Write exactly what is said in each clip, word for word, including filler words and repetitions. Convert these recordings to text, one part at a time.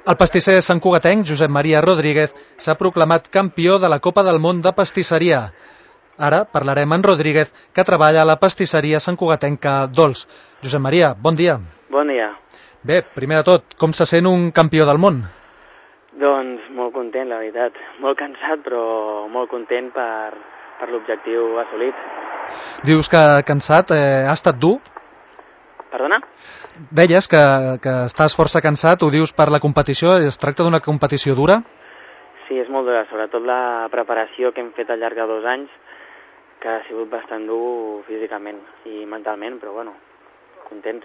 El pastisser santcugatenc Josep Maria Rodríguez s'ha proclamat campió de la Copa del Món de Pastisseria. Ara parlarem amb Rodríguez, que treballa a la pastisseria santcugatenca Dols. Josep Maria, bon dia. Bon dia. Bé, primer de tot, com se sent un campió del món? Doncs molt content, la veritat. Molt cansat, però molt content per, per l'objectiu assolit. Dius que cansat, eh, ha estat dur? Perdona? Deies que, que estàs força cansat, ho dius per la competició, es tracta d'una competició dura? Sí, és molt dura, sobretot la preparació que hem fet al llarg de dos anys, que ha sigut bastant dur físicament i mentalment, però bueno, contents.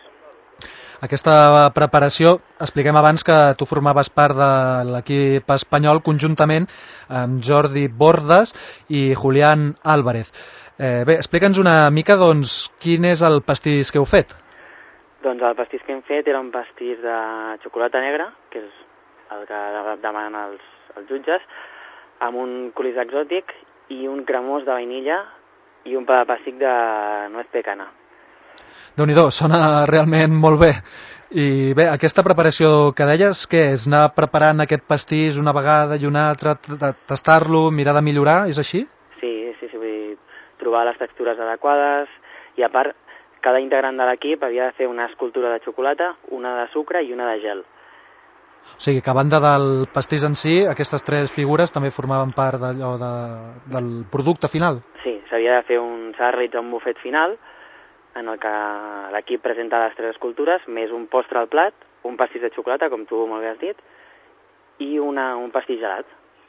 Aquesta preparació, expliquem abans que tu formaves part de l'equip espanyol conjuntament amb Jordi Bordes i Julián Álvarez. Eh, bé, explica'ns una mica doncs, quin és el pastís que heu fet. Doncs el pastís que hem fet era un pastís de xocolata negra, que és el que demanen els, els jutges, amb un colís exòtic i un cremós de vainilla i un pa de pessic de nuez pecana. Déu-n'hi-do, sona realment molt bé. I bé, aquesta preparació que deies, què és? Anar preparant aquest pastís una vegada i una altra, tastar-lo, mirar de millorar, és així? Sí, sí, sí, vull dir, trobar les textures adequades i a part, cada integrant de l'equip havia de fer una escultura de xocolata, una de sucre i una de gel. O sigui, que a banda del pastís en si, aquestes tres figures també formaven part d'allò de, del producte final? Sí, s'havia de fer un, s'ha de realitzar un bufet final en el que l'equip presenta les tres escultures, més un postre al plat, un pastís de xocolata, com tu molt bé has dit, i una, un pastís gelat.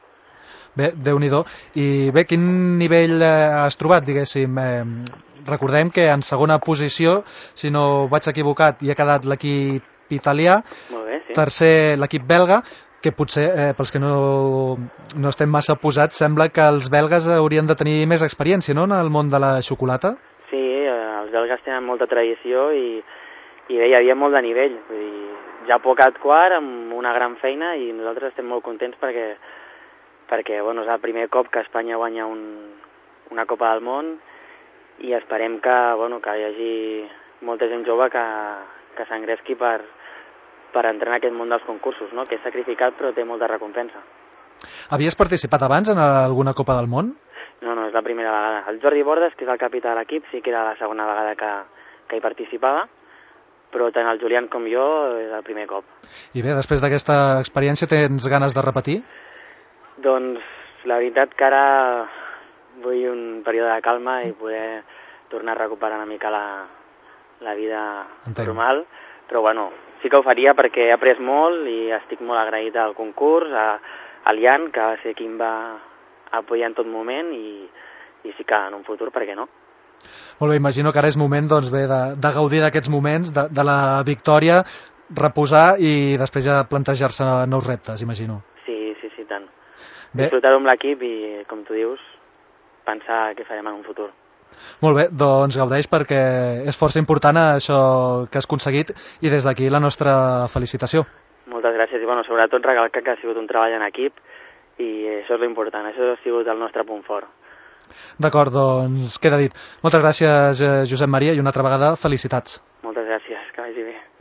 Bé, Déu-n'hi-do. I bé, quin nivell has trobat, diguéssim? Eh, recordem que en segona posició, si no vaig equivocat, hi ha quedat l'equip italià, Molt bé, sí. Tercer l'equip belga, que potser, eh, pels que no, no estem massa posats, sembla que els belgues haurien de tenir més experiència, no?, en el món de la xocolata? Sí, els belgues tenen molta tradició i, i bé, hi havia molt de nivell. Vull dir, ja pocat quart, amb una gran feina, i nosaltres estem molt contents perquè, perquè bueno, és el primer cop que Espanya guanya un, una Copa del Món i esperem que, bueno, que hi hagi molta gent jove que, que s'engresqui per, per entrar en aquest món dels concursos, no? Que és sacrificat però té molta recompensa. Havies participat abans en alguna Copa del Món? No, no, és la primera vegada. El Jordi Bordes, que és el capità de l'equip, sí que era la segona vegada que, que hi participava, però tant el Julián com jo és el primer cop. I bé, després d'aquesta experiència tens ganes de repetir? Doncs la veritat que ara vull un període de calma i poder tornar a recuperar una mica la, la vida Entenc. normal, però bueno, sí que ho faria perquè he après molt i estic molt agraït al concurs, a, a l'Ian, que va ser qui em va apoyar en tot moment i, i sí que en un futur, per què no? Molt bé, imagino que ara és moment doncs, bé, de, de gaudir d'aquests moments, de, de la victòria, reposar i després ja plantejar-se nous reptes, imagino. Sí, sí, sí, tant. Bé. Disfrutar-ho amb l'equip i, com tu dius, pensar què farem en un futur. Molt bé, doncs gaudeix perquè és força important això que has aconseguit i des d'aquí la nostra felicitació. Moltes gràcies i bueno, sobretot recalcar que ha sigut un treball en equip i això és l'important, això ha sigut el nostre punt fort. D'acord, doncs queda dit. Moltes gràcies, Josep Maria, i una altra vegada felicitats. Moltes gràcies, que vagi bé.